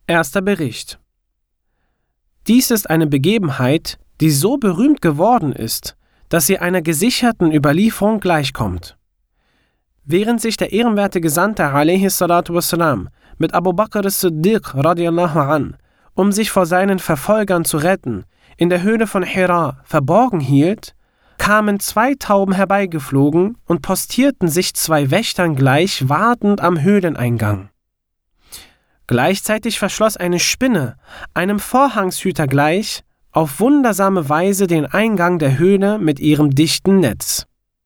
Erster Bericht. Dies ist eine Begebenheit, die so berühmt geworden ist, dass sie einer gesicherten Überlieferung gleichkommt. Während sich der ehrenwerte Gesandte a.s.w. mit Abu Bakr as-Siddiq radiallahu an, um sich vor seinen Verfolgern zu retten, in der Höhle von Hira verborgen hielt, kamen 2 Tauben herbeigeflogen und postierten sich 2 Wächtern gleich wartend am Höhleneingang. Gleichzeitig verschloss eine Spinne, einem Vorhangshüter gleich, auf wundersame Weise den Eingang der Höhle mit ihrem dichten Netz.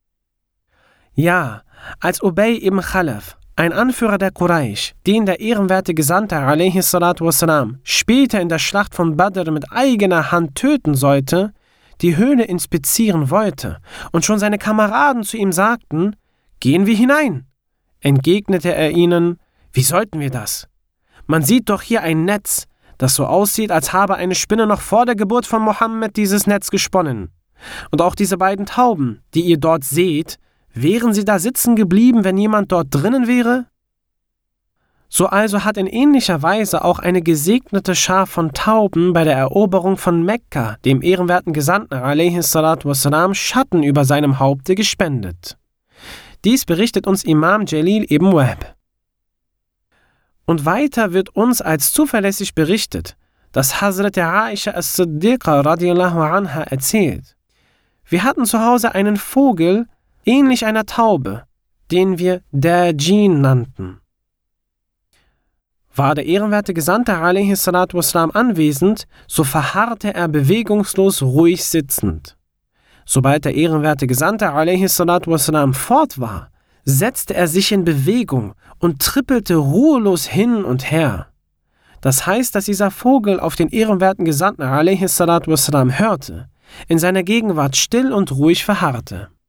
Ja, als Ubay ibn Khalaf, ein Anführer der Quraysh, den der ehrenwerte Gesandte a.s.w. später in der Schlacht von Badr mit eigener Hand töten sollte, die Höhle inspizieren wollte und schon seine Kameraden zu ihm sagten, »Gehen wir hinein«, entgegnete er ihnen, »Wie sollten wir das? Man sieht doch hier ein Netz, das so aussieht, als habe eine Spinne noch vor der Geburt von Mohammed dieses Netz gesponnen. Und auch diese beiden Tauben, die ihr dort seht, wären sie da sitzen geblieben, wenn jemand dort drinnen wäre?« So also hat in ähnlicher Weise auch eine gesegnete Schar von Tauben bei der Eroberung von Mekka dem ehrenwerten Gesandten a.s.w. Schatten über seinem Haupte gespendet. Dies berichtet uns Imam Jalil ibn Wahb. Und weiter wird uns als zuverlässig berichtet, dass Hazrat Aisha as-Siddiqa radiallahu anha erzählt: Wir hatten zu Hause einen Vogel, ähnlich einer Taube, den wir Dajin nannten. War der ehrenwerte Gesandte a.s.w. anwesend, so verharrte er bewegungslos ruhig sitzend. Sobald der ehrenwerte Gesandte a.s.w. fort war, setzte er sich in Bewegung und trippelte ruhelos hin und her. Das heißt, dass dieser Vogel auf den ehrenwerten Gesandten a.s.w. hörte, in seiner Gegenwart still und ruhig verharrte.